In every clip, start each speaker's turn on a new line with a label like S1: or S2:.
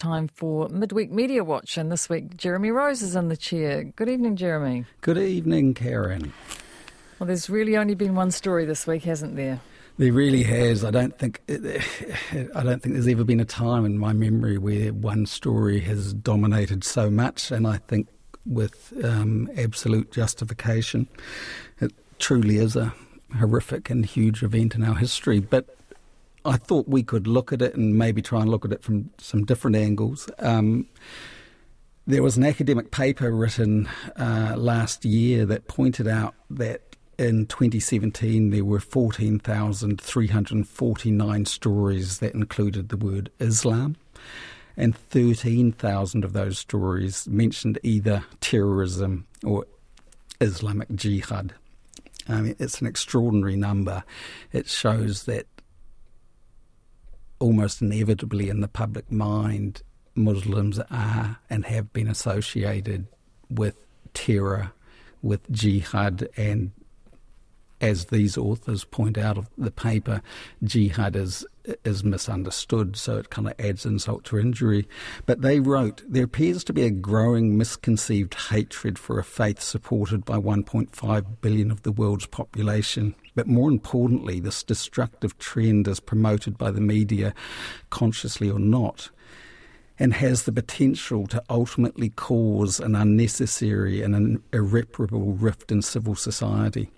S1: Time for Midweek Media Watch, and this week Jeremy Rose is in the chair. Good evening, Jeremy.
S2: Good evening, Karen.
S1: Well, there's really only been one story this week, hasn't there?
S2: There really has. I don't think there's ever been a time in my memory where one story has dominated so much, and I think with absolute justification. It truly is a horrific and huge event in our history, but I thought we could look at it and maybe try and look at it from some different angles. There was an academic paper written last year that pointed out that in 2017 there were 14,349 stories that included the word Islam, and 13,000 of those stories mentioned either terrorism or Islamic jihad. I mean, it's an extraordinary number. It shows that almost inevitably in the public mind, Muslims are and have been associated with terror, with jihad, and as these authors point out of the paper, jihad is misunderstood, so it kind of adds insult to injury. But they wrote, there appears to be a growing misconceived hatred for a faith supported by 1.5 billion of the world's population. But more importantly, this destructive trend is promoted by the media, consciously or not, and has the potential to ultimately cause an unnecessary and an irreparable rift in civil society.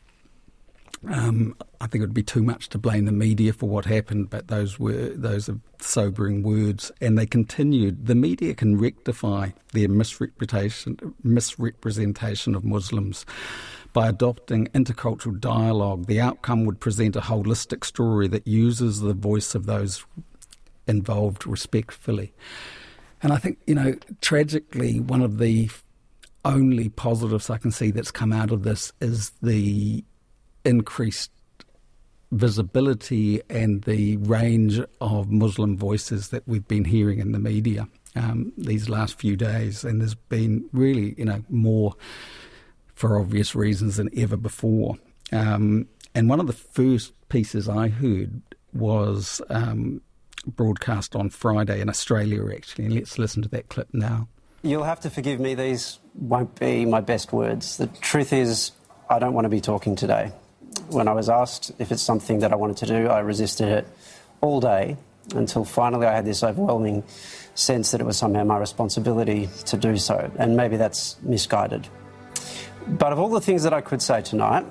S2: I think it would be too much to blame the media for what happened, but those are sobering words. And they continued, the media can rectify their misrepresentation of Muslims by adopting intercultural dialogue. The outcome would present a holistic story that uses the voice of those involved respectfully. And I think, tragically, one of the only positives I can see that's come out of this is the increased visibility and the range of Muslim voices that we've been hearing in the media these last few days. And there's been really, more for obvious reasons than ever before. And one of the first pieces I heard was broadcast on Friday in Australia, actually. And let's listen to that clip now.
S3: You'll have to forgive me, these won't be my best words. The truth is, I don't want to be talking today. When I was asked if it's something that I wanted to do, I resisted it all day until finally I had this overwhelming sense that it was somehow my responsibility to do so, and maybe that's misguided. But of all the things that I could say tonight,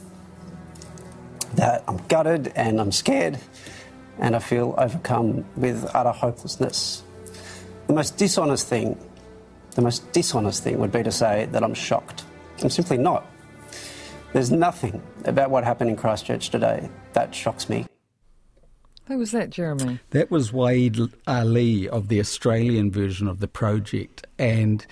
S3: that I'm gutted and I'm scared and I feel overcome with utter hopelessness. The most dishonest thing would be to say that I'm shocked. I'm simply not. There's nothing about what happened in Christchurch today that shocks me.
S1: Who was that, Jeremy?
S2: That was Wade Ali of the Australian version of the project, and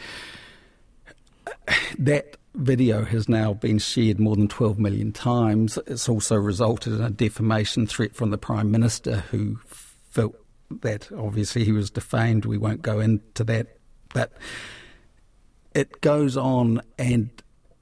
S2: that video has now been shared more than 12 million times. It's also resulted in a defamation threat from the Prime Minister, who felt that obviously he was defamed. We won't go into that, but it goes on and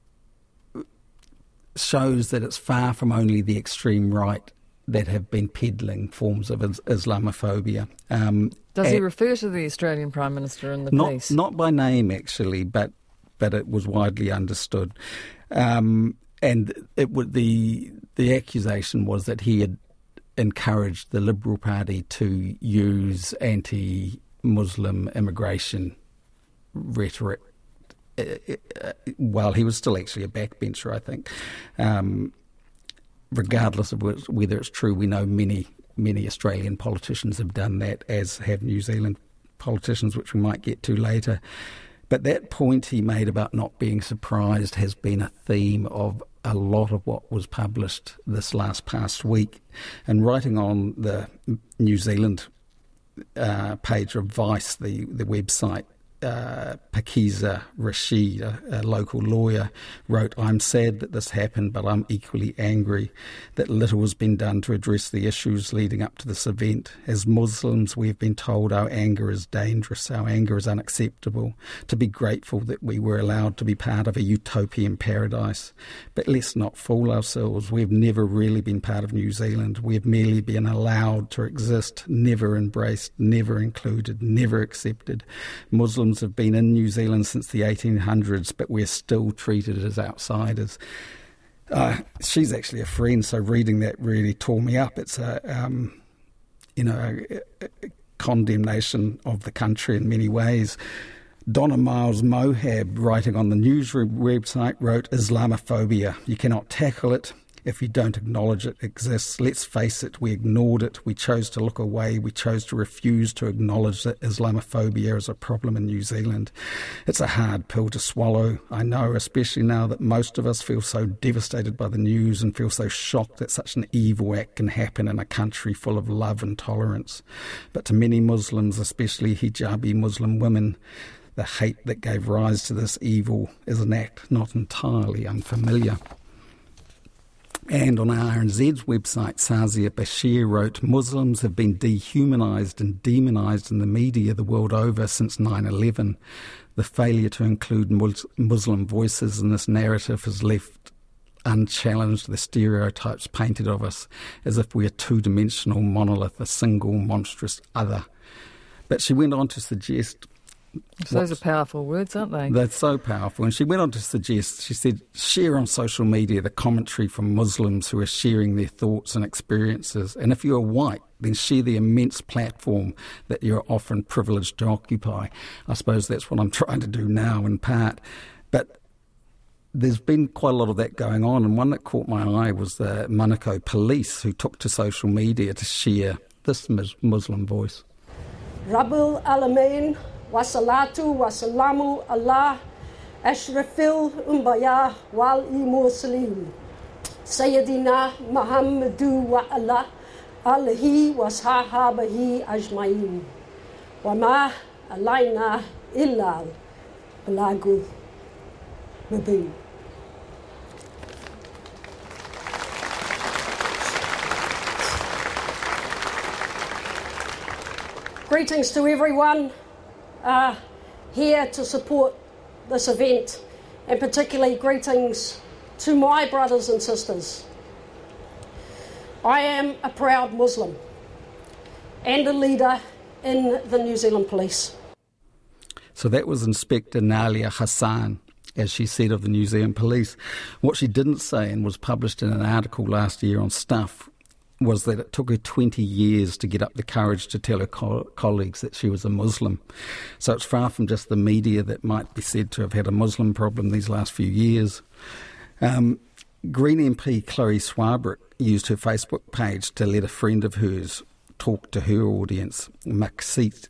S2: shows that it's far from only the extreme right that have been peddling forms of Islamophobia.
S1: Does he refer to the Australian Prime Minister in the piece?
S2: Not by name, actually, but it was widely understood. And the accusation was that he had encouraged the Liberal Party to use anti-Muslim immigration rhetoric while he was still actually a backbencher, I think. Regardless of whether it's true, we know many Australian politicians have done that, as have New Zealand politicians, which we might get to later. But that point he made about not being surprised has been a theme of a lot of what was published this past week. And writing on the New Zealand page of Vice, the website, Pakiza Rashid, a local lawyer, wrote, "I'm sad that this happened, but I'm equally angry that little has been done to address the issues leading up to this event. As Muslims, we've been told our anger is dangerous, our anger is unacceptable, to be grateful that we were allowed to be part of a utopian paradise. But let's not fool ourselves. We've never really been part of New Zealand. We've merely been allowed to exist, never embraced, never included, never accepted. Muslims have been in New Zealand since the 1800s, but we're still treated as outsiders." She's actually a friend, so reading that really tore me up. It's a condemnation of the country in many ways. Donna Miles Mohab, writing on the Newsroom website, wrote, "Islamophobia. You cannot tackle it if you don't acknowledge it exists. Let's face it, we ignored it. We chose to look away. We chose to refuse to acknowledge that Islamophobia is a problem in New Zealand. It's a hard pill to swallow, I know, especially now that most of us feel so devastated by the news and feel so shocked that such an evil act can happen in a country full of love and tolerance. But to many Muslims, especially hijabi Muslim women, the hate that gave rise to this evil is an act not entirely unfamiliar." And on RNZ's website, Sazia Bashir wrote, "Muslims have been dehumanised and demonised in the media the world over since 9/11. The failure to include Muslim voices in this narrative has left unchallenged the stereotypes painted of us as if we are two-dimensional monolith, a single monstrous other." But she went on to suggest...
S1: Those are powerful words, aren't they?
S2: They're so powerful. And she went on to suggest, she said, share on social media the commentary from Muslims who are sharing their thoughts and experiences. And if you're white, then share the immense platform that you're often privileged to occupy. I suppose that's what I'm trying to do now in part. But there's been quite a lot of that going on. And one that caught my eye was the Manukau police, who took to social media to share this Muslim voice.
S4: Rabbul Alamein. Wassalatu wassalamu ala ashrafil umbaya wal muslim Sayyidina Muhammadu wa ala alihi wa sahabahi ajmain wa ma alayna illa balagul mubin. Greetings to everyone here to support this event, and particularly greetings to my brothers and sisters. I am a proud Muslim and a leader in the New Zealand Police.
S2: So that was Inspector Nalia Hassan, as she said, of the New Zealand Police. What she didn't say, and was published in an article last year on Stuff, was that it took her 20 years to get up the courage to tell her colleagues that she was a Muslim. So it's far from just the media that might be said to have had a Muslim problem these last few years. Green MP Chloe Swarbrick used her Facebook page to let a friend of hers talk to her audience, Muksit.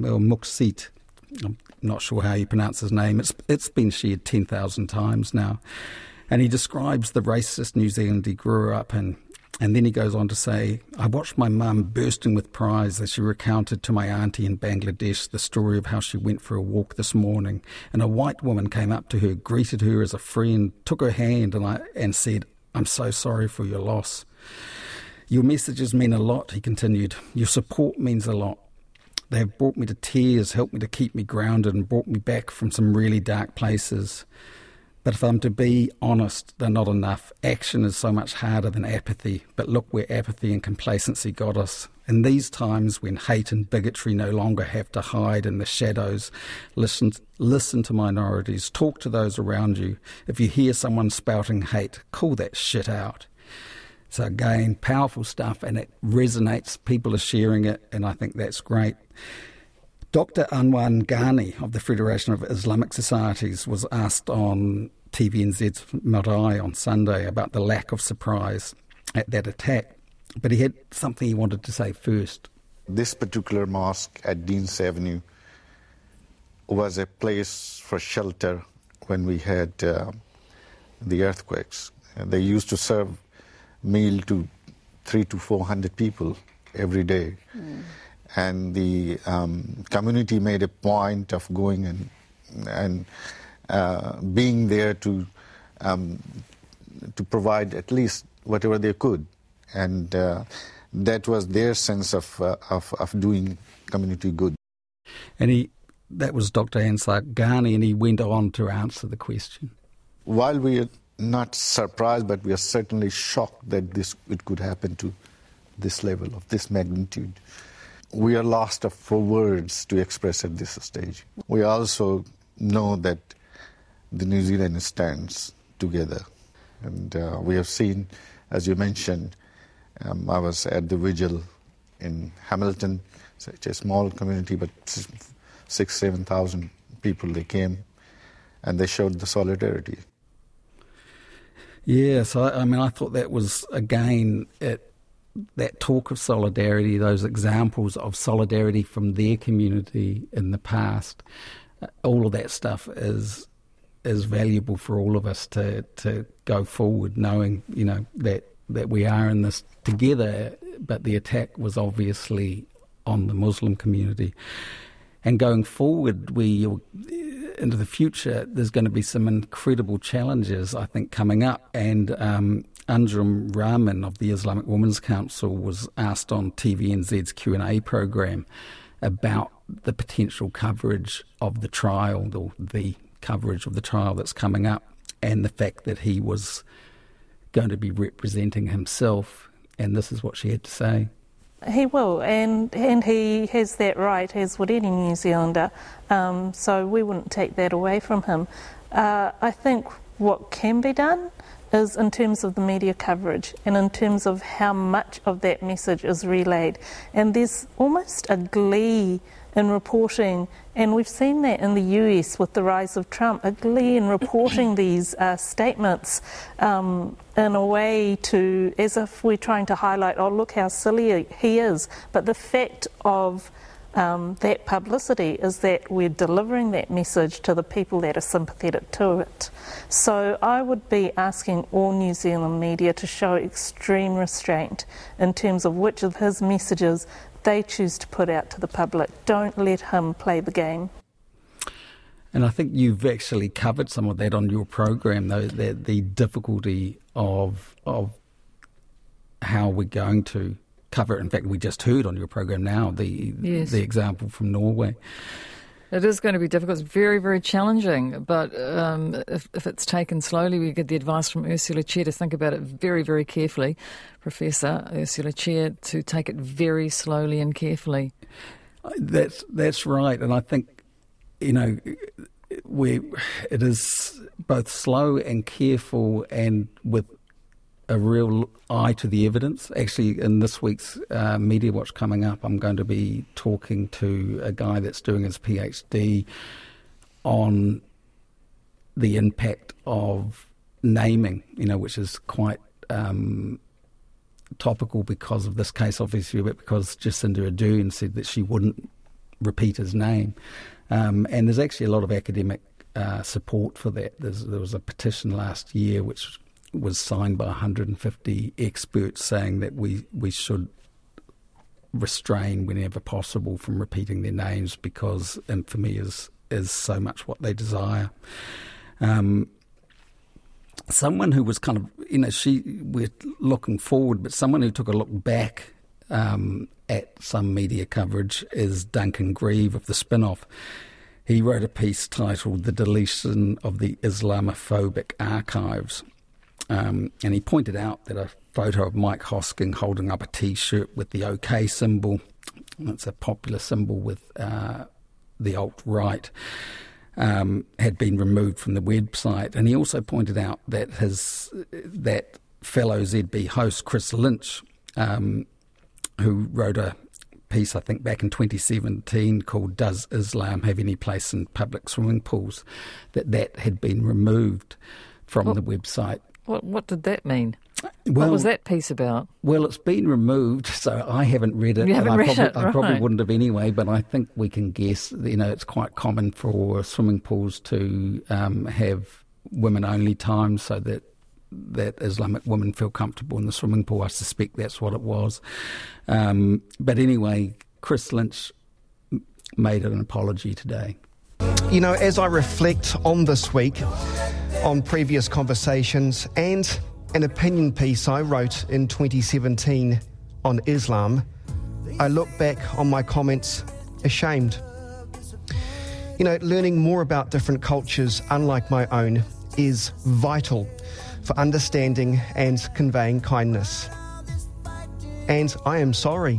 S2: I'm not sure how you pronounce his name. It's been shared 10,000 times now. And he describes the racist New Zealand he grew up in. And then he goes on to say, "I watched my mum bursting with pride as she recounted to my auntie in Bangladesh the story of how she went for a walk this morning, and a white woman came up to her, greeted her as a friend, took her hand and said, 'I'm so sorry for your loss.' Your messages mean a lot," he continued. "Your support means a lot. They have brought me to tears, helped me to keep me grounded, and brought me back from some really dark places. But if I'm to be honest, they're not enough. Action is so much harder than apathy. But look where apathy and complacency got us. In these times when hate and bigotry no longer have to hide in the shadows, listen to minorities, talk to those around you. If you hear someone spouting hate, call that shit out." So again, powerful stuff, and it resonates. People are sharing it, and I think that's great. Dr. Anwar Ghani of the Federation of Islamic Societies was asked on TVNZ's Marae on Sunday about the lack of surprise at that attack, but he had something he wanted to say first.
S5: This particular mosque at Deans Avenue was a place for shelter when we had the earthquakes. They used to serve meal to 300 to 400 people every day. and the community made a point of going and being there to provide at least whatever they could, and that was their sense of doing community good.
S2: And that was Dr. Ansar Ghani, and he went on to answer the question.
S5: While we are not surprised, but we are certainly shocked that it could happen to this level, of this magnitude. We are lost for words to express at this stage. We also know that the New Zealand stands together. And we have seen, as you mentioned, I was at the vigil in Hamilton. It's a small community, but 6,000-7,000 people, they came and they showed the solidarity.
S2: Yes, I thought that was, again, that talk of solidarity, those examples of solidarity from their community in the past, all of that stuff is valuable for all of us to go forward, knowing, that we are in this together, but the attack was obviously on the Muslim community. And going forward, into the future, there's going to be some incredible challenges, I think, coming up. And Anjum Rahman of the Islamic Women's Council was asked on TVNZ's Q&A program about the potential coverage of the trial, or the coverage of the trial that's coming up, and the fact that he was going to be representing himself. And this is what she had to say.
S6: He will, and he has that right, as would any New Zealander, so we wouldn't take that away from him. I think what can be done is in terms of the media coverage and in terms of how much of that message is relayed. And there's almost a glee in reporting, and we've seen that in the US with the rise of Trump, a glee in reporting these statements in a way to, as if we're trying to highlight, oh, look how silly he is. But the fact of that publicity is that we're delivering that message to the people that are sympathetic to it. So I would be asking all New Zealand media to show extreme restraint in terms of which of his messages they choose to put out to the public. Don't let him play the game.
S2: And I think you've actually covered some of that on your program, though, the difficulty of how we're going to cover it. In fact, we just heard on your program now the example from Norway.
S1: It is going to be difficult. It's very, very challenging. But if it's taken slowly, we get the advice from Ursula Chair to think about it very, very carefully. Professor Ursula Chair, to take it very slowly and carefully. That's right. And I think, it is both slow and careful, and with a real eye to the evidence. Actually, in this week's Media Watch coming up, I'm going to be talking to a guy that's doing his PhD on the impact of naming, which is quite topical because of this case, obviously, but because Jacinda Ardern said that she wouldn't repeat his name. And there's actually a lot of academic support for that. There was a petition last year which was signed by 150 experts saying that we should restrain whenever possible from repeating their names, because infamy is so much what they desire. Someone who was kind of, we're looking forward, but someone who took a look back at some media coverage is Duncan Grieve of The Spin-Off. He wrote a piece titled "The Deletion of the Islamophobic Archives." And he pointed out that a photo of Mike Hosking holding up a T-shirt with the OK symbol, that's a popular symbol with the alt-right, had been removed from the website. And he also pointed out that that fellow ZB host, Chris Lynch, who wrote a piece, I think, back in 2017 called "Does Islam Have Any Place in Public Swimming Pools?" that had been removed from the website. What did that mean?
S2: Well,
S1: what was that piece about?
S2: Well, it's been removed, so I haven't read it.
S1: You haven't read it,
S2: I probably wouldn't have anyway, but I think we can guess. It's quite common for swimming pools to have women-only times so that Islamic women feel comfortable in the swimming pool. I suspect that's what it was. But anyway,
S1: Chris Lynch made an apology today.
S7: You know, as I reflect on this week, on previous conversations and an opinion piece I wrote in 2017 on Islam, I look back on my comments ashamed. You know, learning more about different cultures, unlike my own, is vital for understanding and conveying kindness. And I am sorry.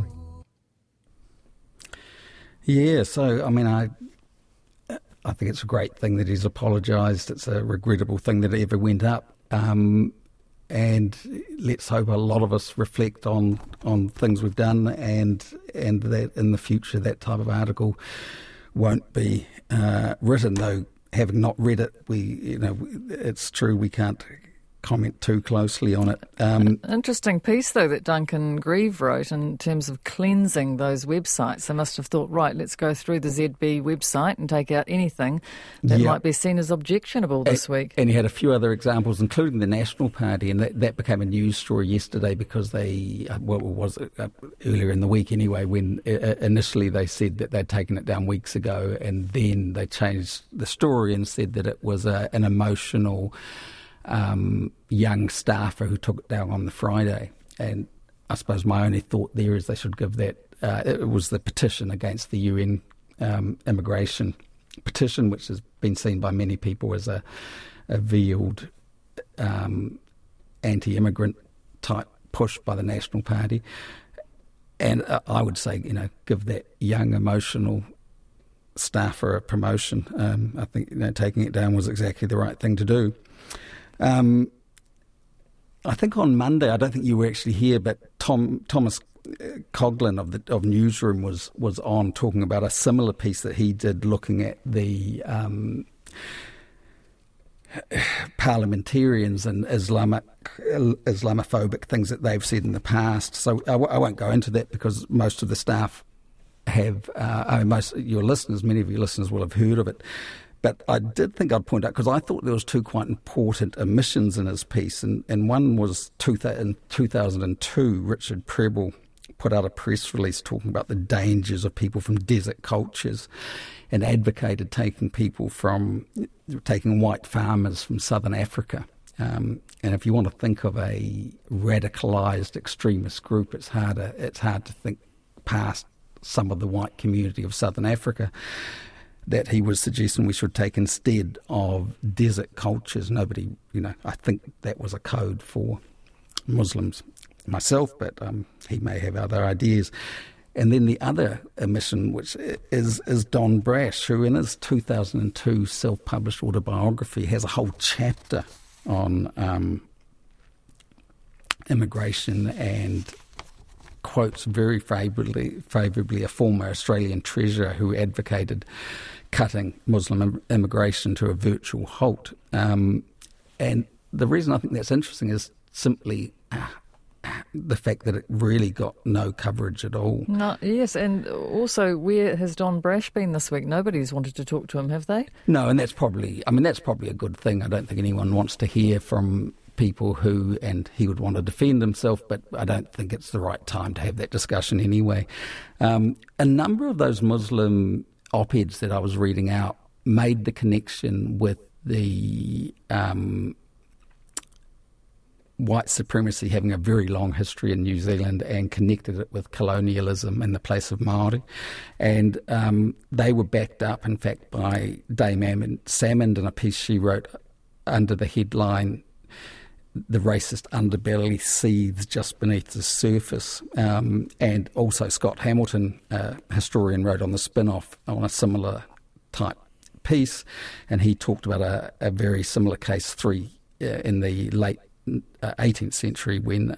S1: Yeah, so, I mean, I think it's a great thing that he's apologised. It's a regrettable thing that it ever went up. And let's hope a lot of us reflect on things we've done and that in the future that type of article won't be written, though having not read it, it's true we can't comment too closely on it.
S8: Interesting piece, though, that Duncan Grieve wrote in terms of cleansing those websites. They must have thought, right, let's go through the ZB website and take out anything that might be seen as objectionable this week.
S1: And he had a few other examples, including the National Party, and that became a news story yesterday because they, earlier in the week anyway, when initially they said that they'd taken it down weeks ago, and then they changed the story and said that it was an emotional young staffer who took it down on the Friday. And I suppose my only thought there is they should give that, it was the petition against the UN immigration petition, which has been seen by many people as a veiled anti-immigrant type push by the National Party. And I would say, give that young emotional staffer a promotion. I think taking it down was exactly the right thing to do. I think on Monday, I don't think you were actually here, but Thomas Coughlin of Newsroom was on talking about a similar piece that he did looking at the parliamentarians and Islamophobic things that they've said in the past. So I won't go into that because most of the staff have, many of your listeners will have heard of it. But I did think I'd point out, because I thought there was two quite important omissions in his piece, and one was in 2002, Richard Prebble put out a press release talking about the dangers of people from desert cultures and advocated taking white farmers from southern Africa. And if you want to think of a radicalised extremist group, it's hard to think past some of the white community of southern Africa that he was suggesting we should take instead of desert cultures. Nobody, I think that was a code for Muslims myself, but he may have other ideas. And then the other omission, which is Don Brash, who in his 2002 self-published autobiography has a whole chapter on immigration and quotes very favourably a former Australian treasurer who advocated cutting Muslim immigration to a virtual halt. And the reason I think that's interesting is simply the fact that it really got no coverage at all.
S8: No, yes, and also where has Don Brash been this week? Nobody's wanted to talk to him, have they?
S1: No, and that's probably a good thing. I don't think anyone wants to hear from people and he would want to defend himself, but I don't think it's the right time to have that discussion anyway. A number of those Muslim op-eds that I was reading out made the connection with the white supremacy having a very long history in New Zealand and connected it with colonialism in the place of Māori. And they were backed up, in fact, by Dame Salmond in a piece she wrote under the headline, "The Racist Underbelly Seethes Just Beneath the Surface." And also Scott Hamilton, a historian, wrote on the spin-off on a similar type piece, and he talked about a very similar case in the late 18th century when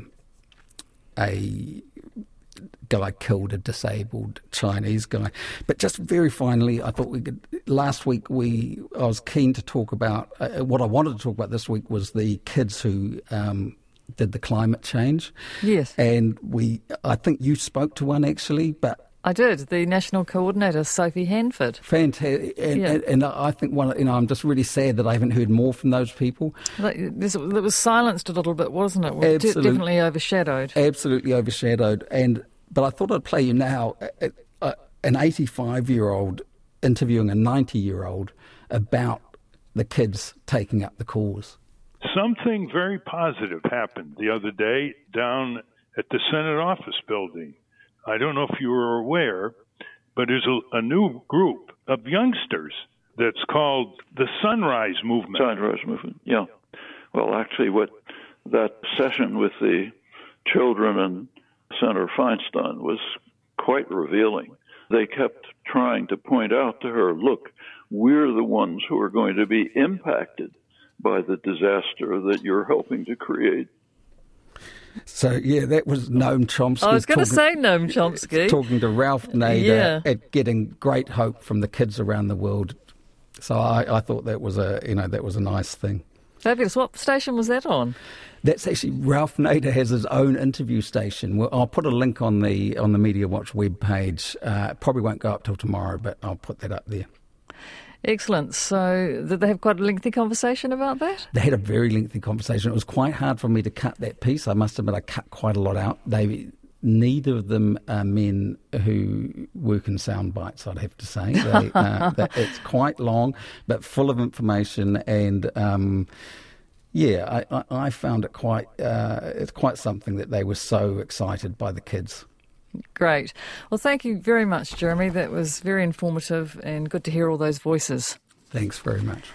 S1: a guy killed a disabled Chinese guy. But just very finally, I thought last week I was keen to talk about, what I wanted to talk about this week was the kids who did the climate change.
S8: Yes.
S1: And I think you spoke to one actually, but
S8: I did. The national coordinator, Sophie Hanford.
S1: Fantastic. And I think I'm just really sad that I haven't heard more from those people.
S8: It was silenced a little bit, wasn't it?
S1: Absolutely.
S8: Definitely overshadowed.
S1: Absolutely overshadowed. And But I thought I'd play you now an 85-year-old interviewing a 90-year-old about the kids taking up the cause.
S9: Something very positive happened the other day down at the Senate office building. I don't know if you were aware, but there's a new group of youngsters that's called the Sunrise Movement.
S10: Sunrise Movement, yeah. Well, actually, what that session with the children and Senator Feinstein was quite revealing. They kept trying to point out to her, look, we're the ones who are going to be impacted by the disaster that you're helping to create.
S1: So, yeah, that was Noam Chomsky.
S8: I was going to say Noam Chomsky.
S1: Talking to Ralph Nader at getting great hope from the kids around the world. So I thought that was a nice thing.
S8: Fabulous. What station was that on?
S1: That's actually, Ralph Nader has his own interview station. Well, I'll put a link on the Media Watch webpage. Probably won't go up till tomorrow, but I'll put that up there.
S8: Excellent. So did they have quite a lengthy conversation about that?
S1: They had a very lengthy conversation. It was quite hard for me to cut that piece. I must admit I cut quite a lot out. Neither of them are men who work in sound bites, I'd have to say. It's quite long, but full of information, and I found it it's quite something that they were so excited by the kids.
S8: Great. Well, thank you very much, Jeremy. That was very informative and good to hear all those voices.
S1: Thanks very much.